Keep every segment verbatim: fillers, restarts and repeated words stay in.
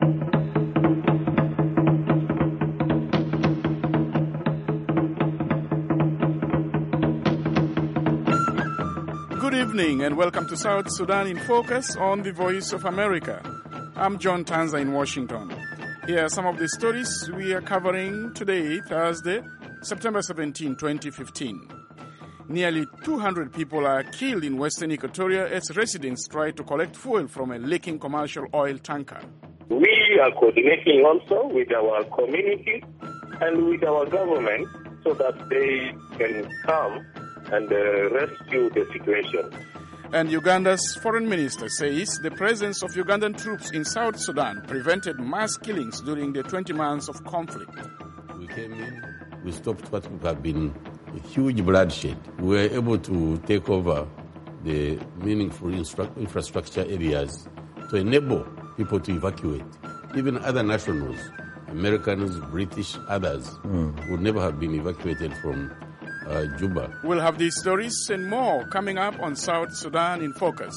Good evening and welcome to South Sudan in Focus on the Voice of America. I'm John Tanza in Washington. Here are some of the stories we are covering today, Thursday, September seventeenth, twenty fifteen. Nearly two hundred people are killed in Western Equatoria as residents try to collect fuel from a leaking commercial oil tanker. We are coordinating also with our community and with our government so that they can come and uh, rescue the situation. And Uganda's foreign minister says the presence of Ugandan troops in South Sudan prevented mass killings during the twenty months of conflict. We came in, we stopped what would have been a huge bloodshed. We were able to take over the meaningful instru- infrastructure areas to enable people to evacuate. Even other nationals, Americans, British, others, mm. would never have been evacuated from Uh, Juba. We'll have these stories and more coming up on South Sudan in Focus.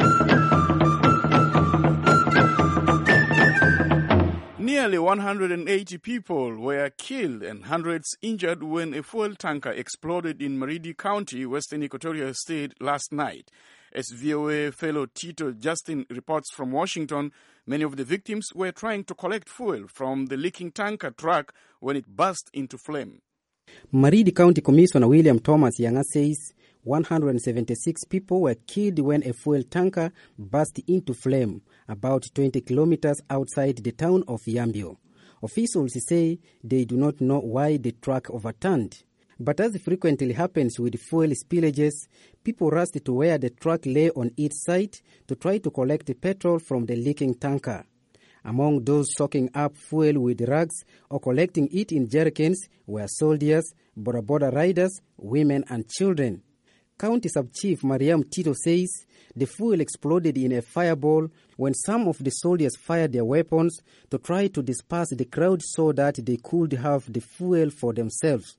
Nearly one hundred eighty people were killed and hundreds injured when a fuel tanker exploded in Maridi County, Western Equatoria State last night. As V O A fellow Tito Justin reports from Washington, many of the victims were trying to collect fuel from the leaking tanker truck when it burst into flame. Maridi County Commissioner William Thomas Yanga says one hundred seventy-six people were killed when a fuel tanker burst into flame about twenty kilometers outside the town of Yambio. Officials say they do not know why the truck overturned. But as frequently happens with fuel spillages, people rushed to where the truck lay on its side to try to collect the petrol from the leaking tanker. Among those soaking up fuel with rags or collecting it in jerrycans were soldiers, border border riders, women and children. County Sub-Chief Mariam Tito says the fuel exploded in a fireball when some of the soldiers fired their weapons to try to disperse the crowd so that they could have the fuel for themselves.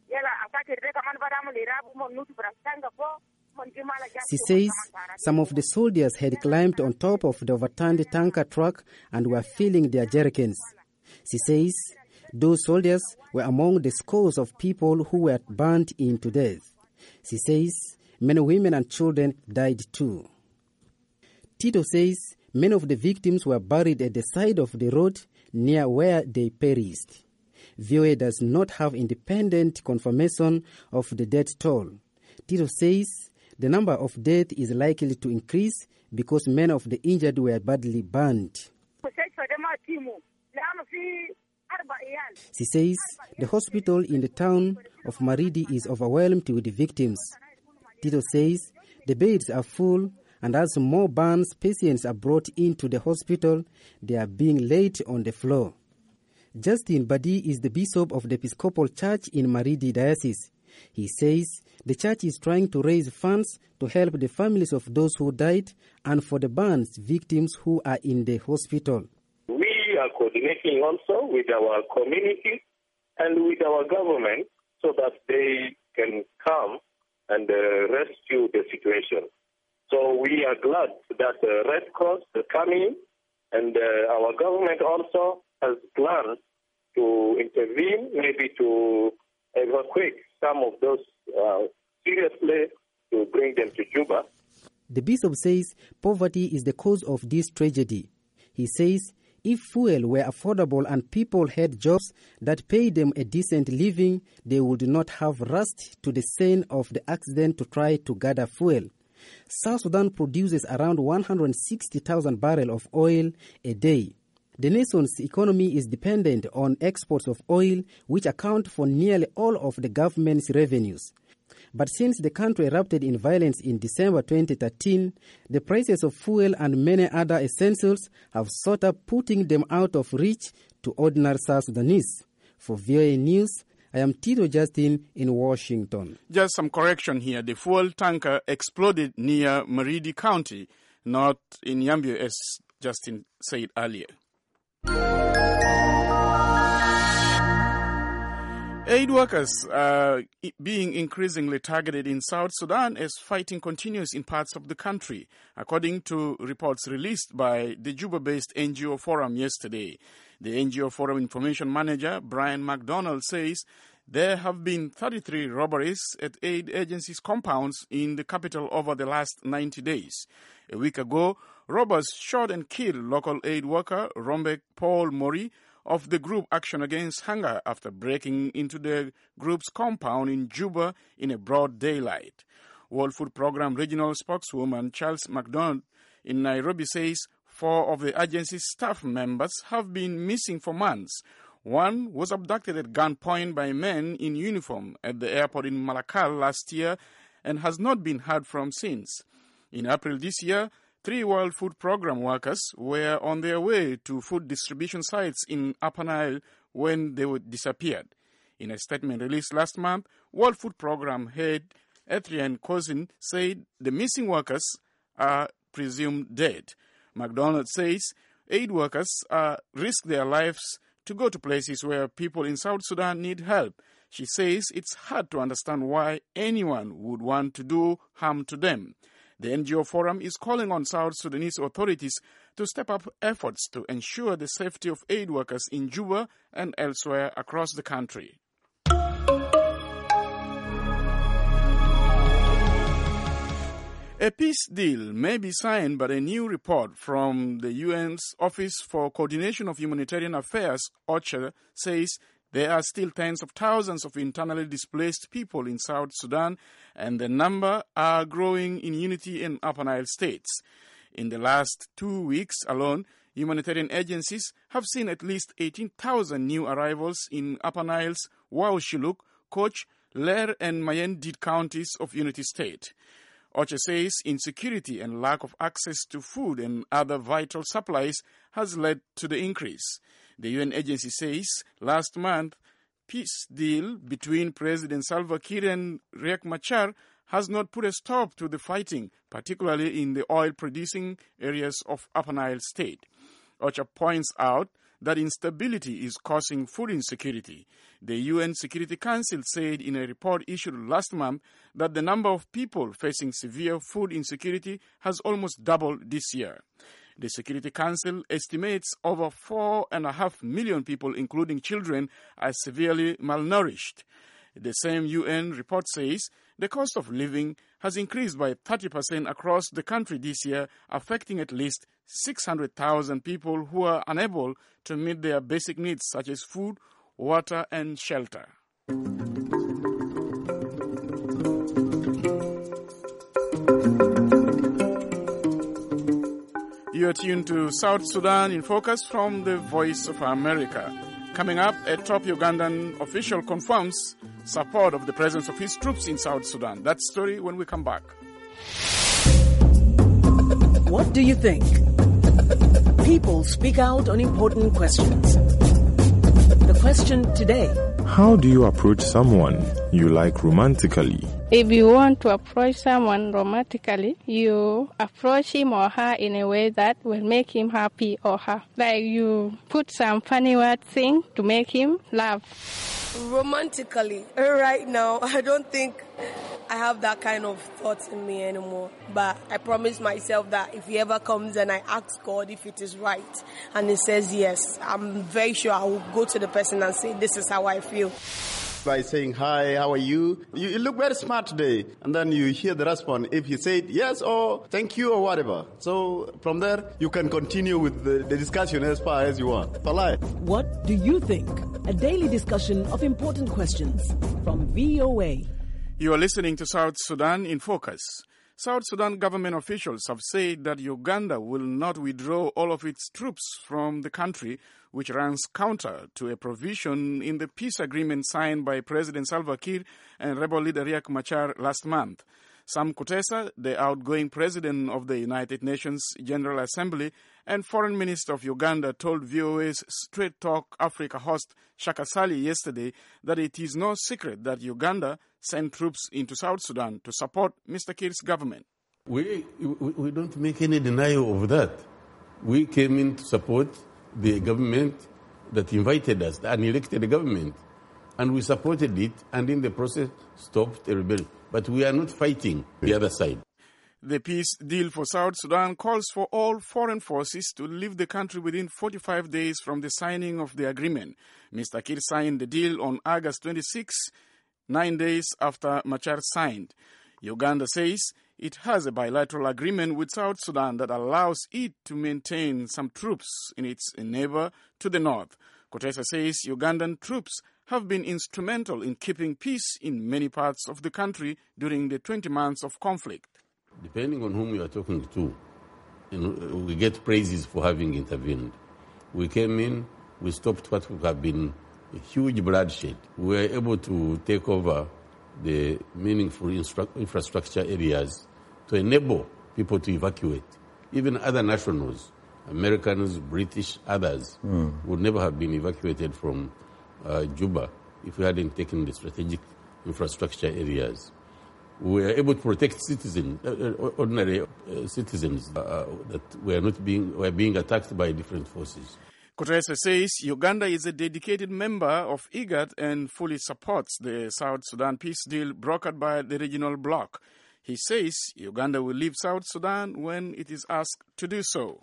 She says some of the soldiers had climbed on top of the overturned tanker truck and were filling their jerrycans. She says those soldiers were among the scores of people who were burnt into death. She says many women and children died too. Tito says many of the victims were buried at the side of the road near where they perished. V O A does not have independent confirmation of the death toll. Tito says the number of deaths is likely to increase because many of the injured were badly burned. She says the hospital in the town of Maridi is overwhelmed with victims. Tito says the beds are full, and as more burns patients are brought into the hospital, they are being laid on the floor. Justin Badi is the bishop of the Episcopal Church in Maridi Diocese. He says the church is trying to raise funds to help the families of those who died and for the burns victims who are in the hospital. We are coordinating also with our community and with our government so that they can come and uh, rescue the situation. So we are glad that the uh, Red Cross is coming, and uh, our government also has plans to intervene, maybe to evacuate some of those uh, seriously to bring them to Juba. The bishop says poverty is the cause of this tragedy. He says if fuel were affordable and people had jobs that paid them a decent living, they would not have rushed to the scene of the accident to try to gather fuel. South Sudan produces around one hundred sixty thousand barrels of oil a day. The nation's economy is dependent on exports of oil, which account for nearly all of the government's revenues. But since the country erupted in violence in December twenty thirteen, the prices of fuel and many other essentials have sort of putting them out of reach to ordinary South Sudanese. For V O A News, I am Tito Justin in Washington. Just some correction here. The fuel tanker exploded near Maridi County, not in Yambio, as Justin said earlier. Aid workers are being increasingly targeted in South Sudan as fighting continues in parts of the country, according to reports released by the Juba-based N G O Forum yesterday. The N G O Forum Information Manager, Brian McDonald, says there have been thirty-three robberies at aid agencies' compounds in the capital over the last ninety days. A week ago, robbers shot and killed local aid worker Rombek Paul Mori of the group Action Against Hunger after breaking into the group's compound in Juba in a broad daylight. World Food Programme regional spokeswoman Charles McDonald in Nairobi says four of the agency's staff members have been missing for months. One was abducted at gunpoint by men in uniform at the airport in Malakal last year and has not been heard from since. In April this year, three World Food Programme workers were on their way to food distribution sites in Upper Nile when they were disappeared. In a statement released last month, World Food Programme head Ethrian Cousin said the missing workers are presumed dead. McDonald says aid workers uh, risk their lives to go to places where people in South Sudan need help. She says it's hard to understand why anyone would want to do harm to them. The N G O Forum is calling on South Sudanese authorities to step up efforts to ensure the safety of aid workers in Juba and elsewhere across the country. A peace deal may be signed, but a new report from the U N's Office for Coordination of Humanitarian Affairs, OCHA, says there are still tens of thousands of internally displaced people in South Sudan, and the number are growing in Unity and Upper Nile states. In the last two weeks alone, humanitarian agencies have seen at least eighteen thousand new arrivals in Upper Nile's Wau Shiluk, Koch, Ler, and Mayendit counties of Unity State. OCHA says insecurity and lack of access to food and other vital supplies has led to the increase. The U N agency says last month, peace deal between President Salva Kiir and Riek Machar has not put a stop to the fighting, particularly in the oil-producing areas of Upper Nile State. OCHA points out that instability is causing food insecurity. The U N Security Council said in a report issued last month that the number of people facing severe food insecurity has almost doubled this year. The Security Council estimates over four and a half million people, including children, are severely malnourished. The same U N report says the cost of living has increased by thirty percent across the country this year, affecting at least six hundred thousand people who are unable to meet their basic needs such as food, water, and shelter. You are tuned to South Sudan in Focus from the Voice of America. Coming up, a top Ugandan official confirms support of the presence of his troops in South Sudan. That story when we come back. What do you think? People speak out on important questions. The question today: how do you approach someone you like romantically? If you want to approach someone romantically, you approach him or her in a way that will make him happy or her. Like you put some funny word thing to make him laugh. Romantically, right now, I don't think I have that kind of thoughts in me anymore. But I promise myself that if he ever comes and I ask God if it is right and he says yes, I'm very sure I will go to the person and say, this is how I feel. By saying, hi, how are you? You, you look very smart today. And then you hear the response. If he said yes or thank you or whatever. So from there, you can continue with the, the discussion as far as you want. Polite. What do you think? A daily discussion of important questions from V O A. You are listening to South Sudan in Focus. South Sudan government officials have said that Uganda will not withdraw all of its troops from the country, which runs counter to a provision in the peace agreement signed by President Salva Kiir and rebel leader Riek Machar last month. Sam Kutesa, the outgoing president of the United Nations General Assembly and foreign minister of Uganda, told V O A's Straight Talk Africa host Shaka Sali yesterday that it is no secret that Uganda sent troops into South Sudan to support Mister Kiir's government. We, we, we don't make any denial of that. We came in to support the government that invited us, the unelected government. And we supported it, and in the process stopped a rebellion. But we are not fighting the other side. The peace deal for South Sudan calls for all foreign forces to leave the country within forty-five days from the signing of the agreement. Mister Kiir signed the deal on August twenty-sixth, nine days after Machar signed. Uganda says it has a bilateral agreement with South Sudan that allows it to maintain some troops in its neighbor to the north. Kotesa says Ugandan troops have been instrumental in keeping peace in many parts of the country during the twenty months of conflict. Depending on whom you are talking to, you know, we get praises for having intervened. We came in, we stopped what would have been a huge bloodshed. We were able to take over the meaningful instru- infrastructure areas to enable people to evacuate. Even other nationals, Americans, British, others, mm. would never have been evacuated from uh, Juba if we hadn't taken the strategic infrastructure areas. We were able to protect citizens, uh, ordinary uh, citizens uh, that were not being were being attacked by different forces. Kotesa says Uganda is a dedicated member of IGAD and fully supports the South Sudan peace deal brokered by the regional bloc. He says Uganda will leave South Sudan when it is asked to do so.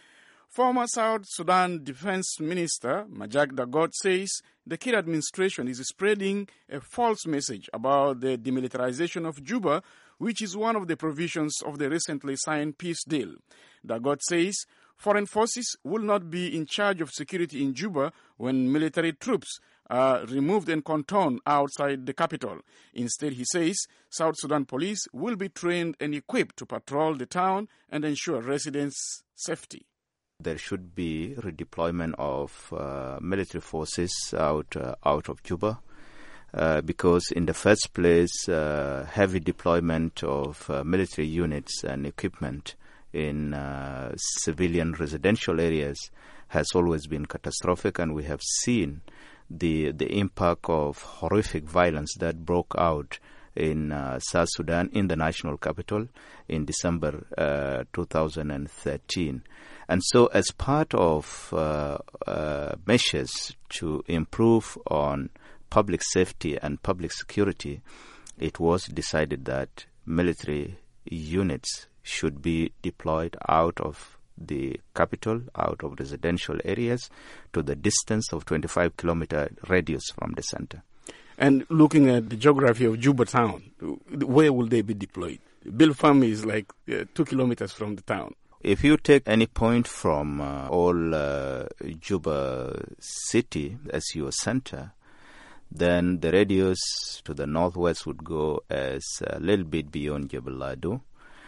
Former South Sudan Defense Minister Majak Dagot says the Kiir administration is spreading a false message about the demilitarization of Juba, which is one of the provisions of the recently signed peace deal. Dagot says foreign forces will not be in charge of security in Juba when military troops are removed and cantoned outside the capital. Instead, he says South Sudan police will be trained and equipped to patrol the town and ensure residents' safety. There should be redeployment of uh, military forces out uh, out of Juba uh, because in the first place, uh, heavy deployment of uh, military units and equipment in uh, civilian residential areas has always been catastrophic, and we have seen the the impact of horrific violence that broke out in uh, South Sudan, in the national capital, in December uh, two thousand thirteen. And so as part of uh, uh, measures to improve on public safety and public security, it was decided that military units should be deployed out of the capital, out of residential areas, to the distance of twenty-five kilometer radius from the center. And looking at the geography of Juba town, where will they be deployed? Bilfam is like uh, two kilometers from the town. If you take any point from uh, all uh, Juba city as your center, then the radius to the northwest would go as a little bit beyond Jebel Lado,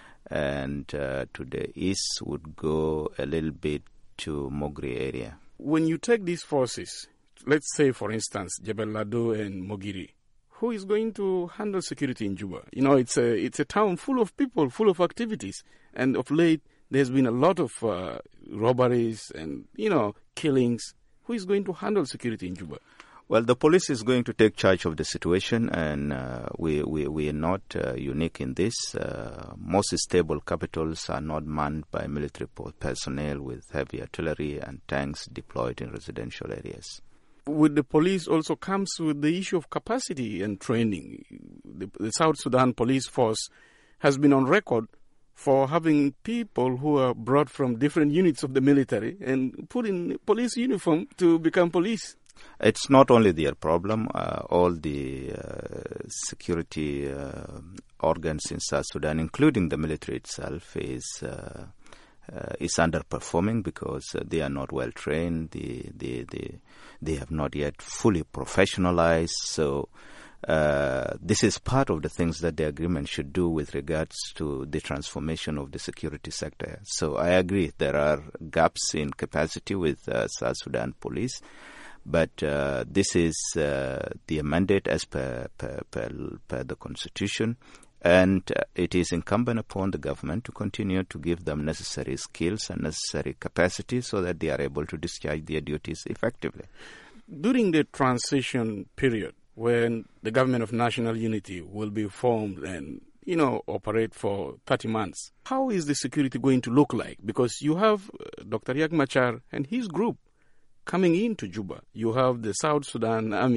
and uh, to the east would go a little bit to Mogri area. When you take these forces, let's say, for instance, Jebel Lado and Mogiri, who is going to handle security in Juba? You know, it's a it's a town full of people, full of activities, and of late there's been a lot of uh, robberies and, you know, killings. Who is going to handle security in Juba? Well, the police is going to take charge of the situation, and uh, we, we we are not uh, unique in this. Uh, most stable capitals are not manned by military personnel with heavy artillery and tanks deployed in residential areas. With the police also comes with the issue of capacity and training. The, the South Sudan police force has been on record for having people who are brought from different units of the military and put in police uniform to become police. It's not only their problem. Uh, all the uh, security uh, organs in South Sudan, including the military itself, is uh, uh, is underperforming because uh, they are not well trained. They, they, they, they have not yet fully professionalized. So uh, this is part of the things that the agreement should do with regards to the transformation of the security sector. So I agree there are gaps in capacity with uh, South Sudan police. But uh, this is uh, the mandate as per, per, per, per the Constitution, and uh, it is incumbent upon the government to continue to give them necessary skills and necessary capacity so that they are able to discharge their duties effectively. During the transition period, when the government of national unity will be formed and, you know, operate for thirty months, how is the security going to look like? Because you have uh, Doctor Riek Machar and his group coming into Juba. You have the South Sudan army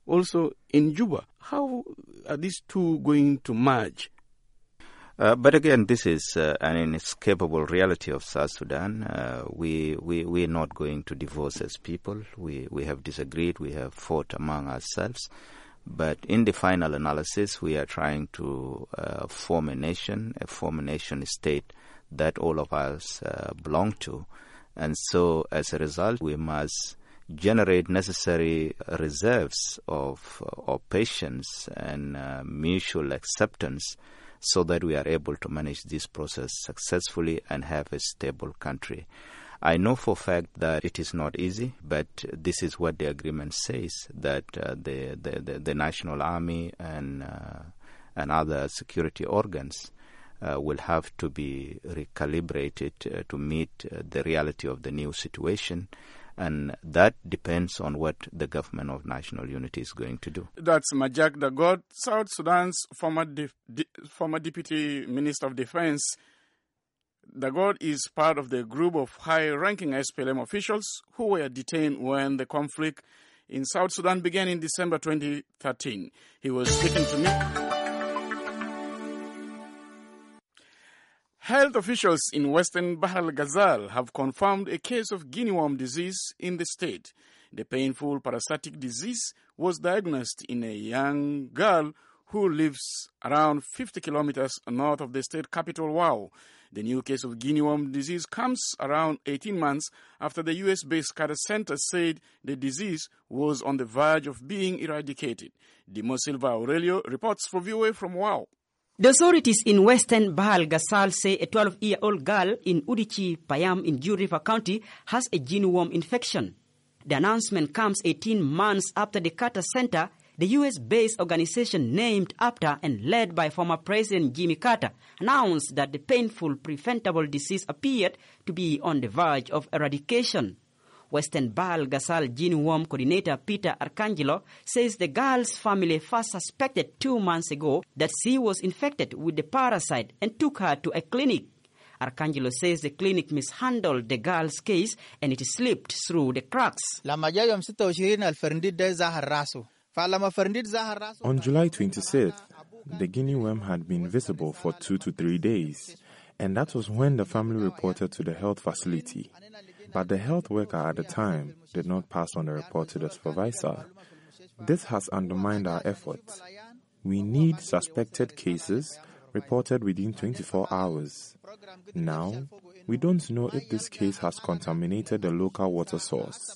also in Juba. How are these two going to merge? Uh, but again, this is uh, an inescapable reality of South Sudan. Uh, we, we, we're not going to divorce as people. We, we have disagreed. We have fought among ourselves. But in the final analysis, we are trying to uh, form a nation, a form a nation state that all of us uh, belong to. And so, as a result, we must generate necessary reserves of, of patience and uh, mutual acceptance so that we are able to manage this process successfully and have a stable country. I know for a fact that it is not easy, but this is what the agreement says, that uh, the, the, the, the National Army and, uh, and other security organs uh, will have to be recalibrated uh, to meet uh, the reality of the new situation. And that depends on what the government of national unity is going to do. That's Majak Dagot, South Sudan's former de- de- former Deputy Minister of Defense. Dagot is part of the group of high-ranking S P L M officials who were detained when the conflict in South Sudan began in December twenty thirteen. He was speaking to me. Health officials in western Bahr el-Ghazal have confirmed a case of guinea worm disease in the state. The painful parasitic disease was diagnosed in a young girl who lives around fifty kilometers north of the state capital, Wau. The new case of guinea worm disease comes around eighteen months after the U S-based Carter Center said the disease was on the verge of being eradicated. Dimo Silva Aurelio reports for V O A from Wau. The authorities in western Bahr el-Ghazal say a twelve-year-old girl in Udichi Payam in Ju River County has a guinea worm infection. The announcement comes eighteen months after the Carter Center, the U S-based organization named after and led by former President Jimmy Carter, announced that the painful preventable disease appeared to be on the verge of eradication. Western Bahr el-Ghazal guinea worm coordinator Peter Arcangelo says the girl's family first suspected two months ago that she was infected with the parasite and took her to a clinic. Arcangelo says the clinic mishandled the girl's case and it slipped through the cracks. On July twenty-sixth, the guinea worm had been visible for two to three days, and that was when the family reported to the health facility. But the health worker at the time did not pass on the report to the supervisor. This has undermined our efforts. We need suspected cases reported within twenty-four hours. Now, we don't know if this case has contaminated the local water source.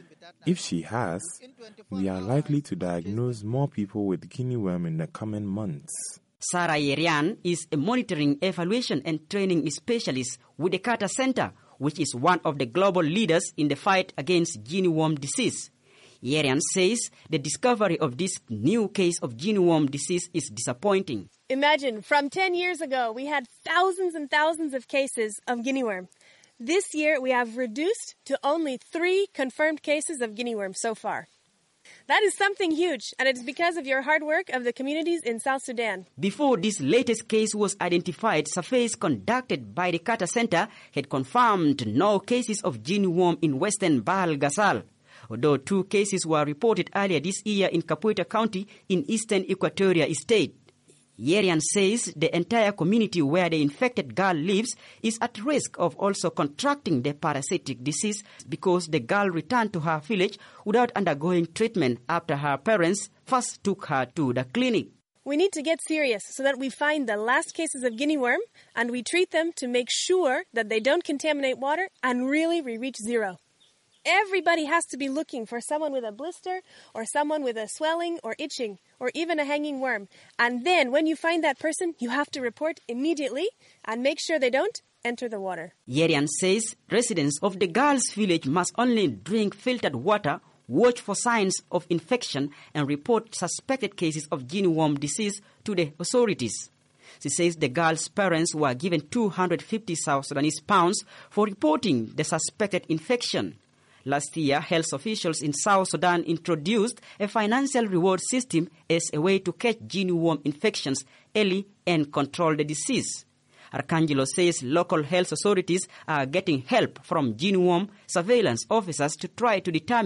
If she has, we are likely to diagnose more people with guinea worm in the coming months. Sarah Yerian is a monitoring, evaluation and training specialist with the Carter Center, which is one of the global leaders in the fight against guinea worm disease. Yerian says the discovery of this new case of guinea worm disease is disappointing. Imagine, from ten years ago, we had thousands and thousands of cases of guinea worm. This year, we have reduced to only three confirmed cases of guinea worm so far. That is something huge, and it's because of your hard work of the communities in South Sudan. Before this latest case was identified, surveys conducted by the Carter Center had confirmed no cases of guinea worm in western Bahr el-Ghazal, although two cases were reported earlier this year in Capoeira County in eastern Equatoria State. Yerian says the entire community where the infected girl lives is at risk of also contracting the parasitic disease because the girl returned to her village without undergoing treatment after her parents first took her to the clinic. We need to get serious so that we find the last cases of guinea worm and we treat them to make sure that they don't contaminate water and really we reach zero. Everybody has to be looking for someone with a blister or someone with a swelling or itching or even a hanging worm. And then when you find that person, you have to report immediately and make sure they don't enter the water. Yerian says residents of the girl's village must only drink filtered water, watch for signs of infection, and report suspected cases of guinea worm disease to the authorities. She says the girl's parents were given two hundred fifty South Sudanese pounds for reporting the suspected infection. Last year, health officials in South Sudan introduced a financial reward system as a way to catch guinea worm infections early and control the disease. Arcangelo says local health authorities are getting help from guinea worm surveillance officers to try to determine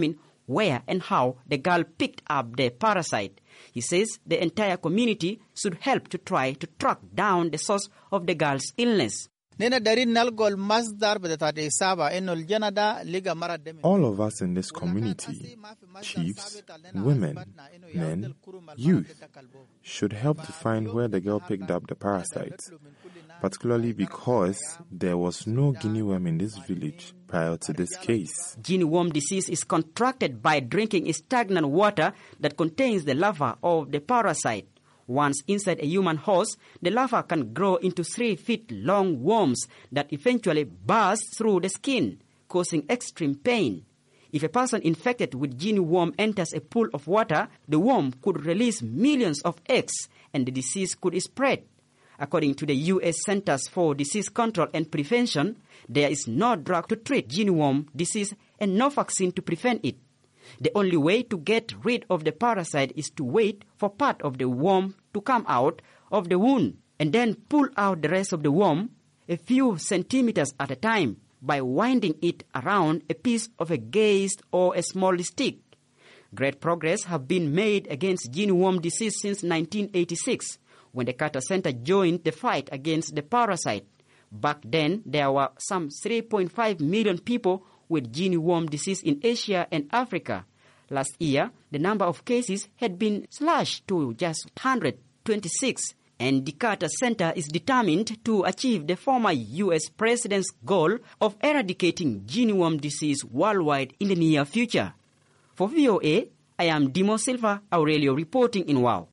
where and how the girl picked up the parasite. He says the entire community should help to try to track down the source of the girl's illness. All of us in this community, chiefs, women, men, youth, should help to find where the girl picked up the parasites, particularly because there was no guinea worm in this village prior to this case. Guinea worm disease is contracted by drinking stagnant water that contains the larva of the parasite. Once inside a human host, the larva can grow into three feet long worms that eventually burst through the skin, causing extreme pain. If a person infected with guinea worm enters a pool of water, the worm could release millions of eggs and the disease could spread. According to the U S Centers for Disease Control and Prevention, there is no drug to treat guinea worm disease and no vaccine to prevent it. The only way to get rid of the parasite is to wait for part of the worm to come out of the wound and then pull out the rest of the worm a few centimeters at a time by winding it around a piece of a gauze or a small stick. Great progress have been made against guinea worm disease since nineteen eighty-six, when the Carter Center joined the fight against the parasite. Back then, there were some three point five million people with guinea worm disease in Asia and Africa. Last year, the number of cases had been slashed to just one hundred twenty-six, and the Carter Center is determined to achieve the former U S president's goal of eradicating guinea worm disease worldwide in the near future. For V O A, I am Dimo Silva Aurelio reporting in WOW.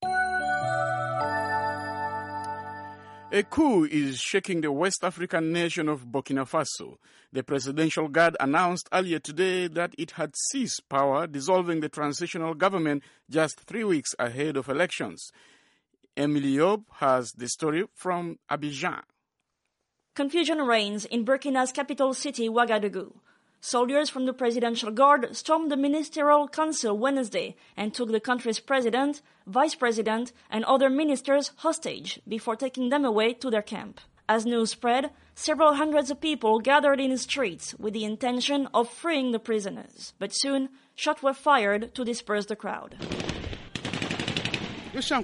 A coup is shaking the West African nation of Burkina Faso. The Presidential Guard announced earlier today that it had seized power, dissolving the transitional government just three weeks ahead of elections. Emily Yob has the story from Abidjan. Confusion reigns in Burkina's capital city, Ouagadougou. Soldiers from the Presidential Guard stormed the Ministerial Council Wednesday and took the country's president, vice president, and other ministers hostage before taking them away to their camp. As news spread, several hundreds of people gathered in the streets with the intention of freeing the prisoners. But soon, shots were fired to disperse the crowd. These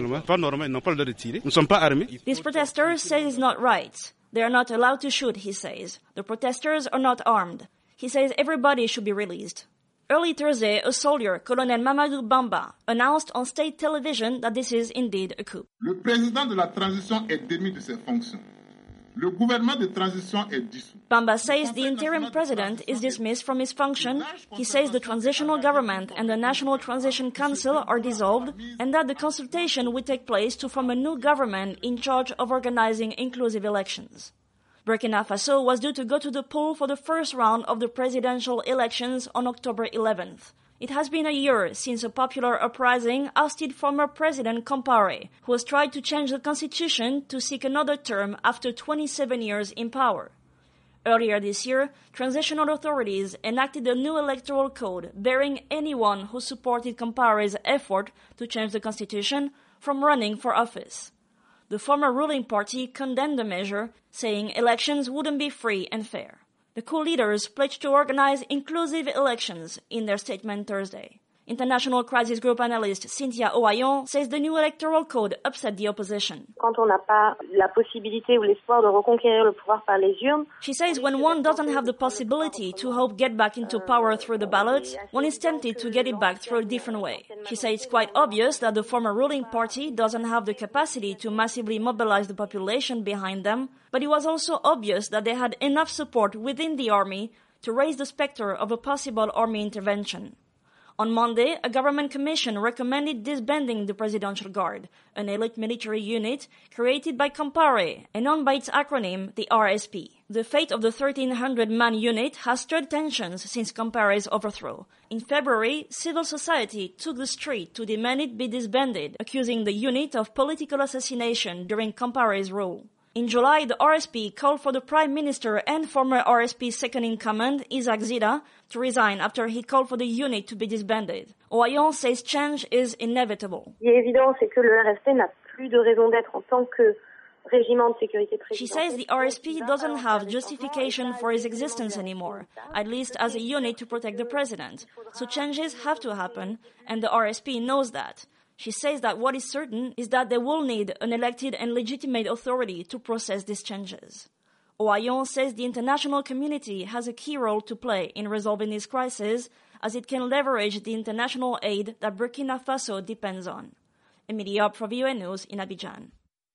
protesters say it's not right. They are not allowed to shoot, he says. The protesters are not armed. He says everybody should be released. Early Thursday, a soldier, Colonel Mamadou Bamba, announced on state television that this is indeed a coup. Le président de la transition est démis de ses fonctions. Le gouvernement de transition est dissous. Bamba says the interim president is dismissed from his function. He says the transitional government and the National Transition Council are dissolved and that the consultation will take place to form a new government in charge of organizing inclusive elections. Burkina Faso was due to go to the poll for the first round of the presidential elections on October eleventh. It has been a year since a popular uprising ousted former President Compaoré, who has tried to change the constitution to seek another term after twenty-seven years in power. Earlier this year, transitional authorities enacted a new electoral code barring anyone who supported Compaoré's effort to change the constitution from running for office. The former ruling party condemned the measure, saying elections wouldn't be free and fair. The coup leaders pledged to organize inclusive elections in their statement Thursday. International Crisis Group analyst Cynthia Ohayon says the new electoral code upset the opposition. Quand on n'a pas la possibilité ou l'espoir de reconquérir le pouvoir par les urnes, she says when one doesn't have the possibility to hope get back into power through the ballots, one is tempted to get it back through a different way. She says it's quite obvious that the former ruling party doesn't have the capacity to massively mobilize the population behind them, but it was also obvious that they had enough support within the army to raise the specter of a possible army intervention. On Monday, a government commission recommended disbanding the Presidential Guard, an elite military unit created by Compaoré and known by its acronym, the R S P. The fate of the thirteen hundred man unit has stirred tensions since Compaoré's overthrow. In February, civil society took the street to demand it be disbanded, accusing the unit of political assassination during Compaoré's rule. In July, the R S P called for the Prime Minister and former R S P second-in-command, Isaac Zida, to resign after he called for the unit to be disbanded. Ohayon says change is inevitable. Ce qui est évident, c'est que le R S P n'a plus de raison d'être en tant que régiment de sécurité présidentielle. She says the R S P doesn't have justification for its existence anymore, at least as a unit to protect the president. So changes have to happen, and the R S P knows that. She says that what is certain is that they will need an elected and legitimate authority to process these changes. Ohayon says the international community has a key role to play in resolving this crisis, as it can leverage the international aid that Burkina Faso depends on. Emilie Diop for V O A News in Abidjan.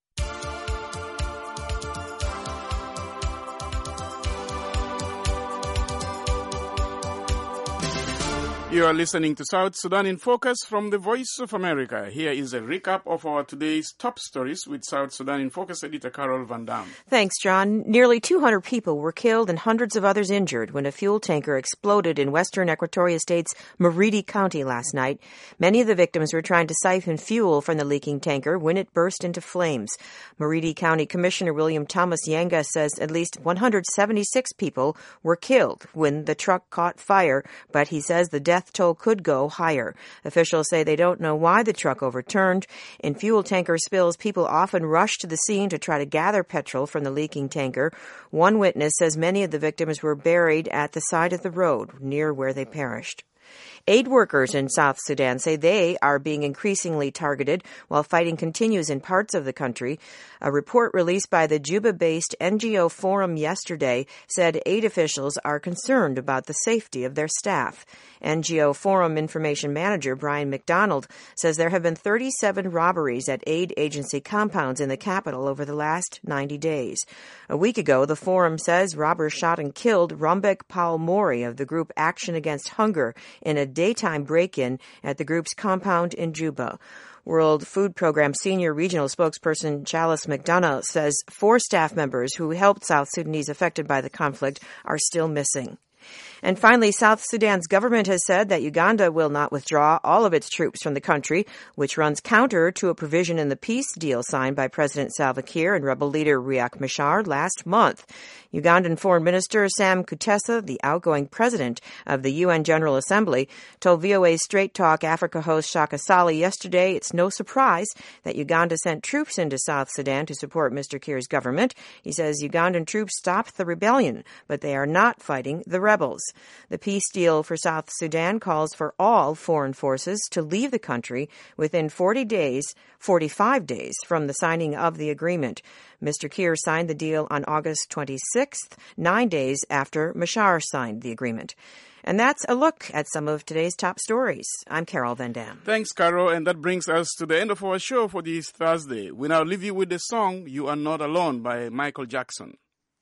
You are listening to South Sudan in Focus from the Voice of America. Here is a recap of our today's top stories with South Sudan in Focus editor Carol Van Dam. Thanks, John. Nearly two hundred people were killed and hundreds of others injured when a fuel tanker exploded in western Equatoria State's Maridi County last night. Many of the victims were trying to siphon fuel from the leaking tanker when it burst into flames. Maridi County Commissioner William Thomas Yenga says at least one hundred seventy-six people were killed when the truck caught fire, but he says the death toll could go higher. Officials say they don't know why the truck overturned. In fuel tanker spills, people often rush to the scene to try to gather petrol from the leaking tanker. One witness says many of the victims were buried at the side of the road near where they perished. Aid workers in South Sudan say they are being increasingly targeted while fighting continues in parts of the country. A report released by the Juba-based N G O Forum yesterday said aid officials are concerned about the safety of their staff. N G O Forum Information Manager Brian McDonald says there have been thirty-seven robberies at aid agency compounds in the capital over the last ninety days. A week ago, the Forum says robbers shot and killed Rumbek Paul Mori of the group Action Against Hunger in a daytime break-in at the group's compound in Juba. World Food Program Senior Regional Spokesperson Chalice McDonough says four staff members who helped South Sudanese affected by the conflict are still missing. And finally, South Sudan's government has said that Uganda will not withdraw all of its troops from the country, which runs counter to a provision in the peace deal signed by President Salva Kiir and rebel leader Riek Machar last month. Ugandan Foreign Minister Sam Kutesa, the outgoing president of the U N General Assembly, told V O A's Straight Talk Africa host Shaka Sali yesterday it's no surprise that Uganda sent troops into South Sudan to support Mister Kiir's government. He says Ugandan troops stopped the rebellion, but they are not fighting the rebels. The peace deal for South Sudan calls for all foreign forces to leave the country within forty days, forty-five days from the signing of the agreement. Mister Kiir signed the deal on August twenty-sixth, nine days after Machar signed the agreement. And that's a look at some of today's top stories. I'm Carol Van Dam. Thanks, Carol. And that brings us to the end of our show for this Thursday. We now leave you with the song You Are Not Alone by Michael Jackson.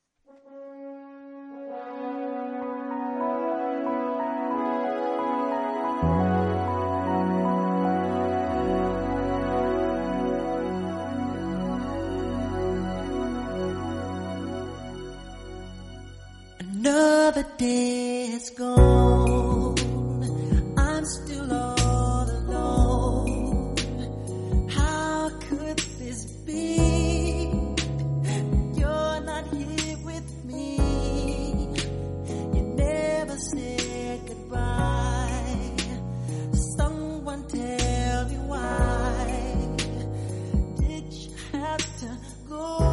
Another day is gone, I'm still all alone. How could this be? You're not here with me. You never said goodbye. Someone tell me why did you have to go?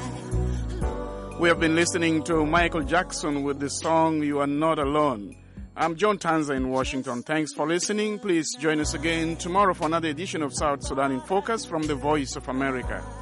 We have been listening to Michael Jackson with the song You Are Not Alone. I'm John Tanza in Washington. Thanks for listening. Please join us again tomorrow for another edition of South Sudan in Focus from the Voice of America.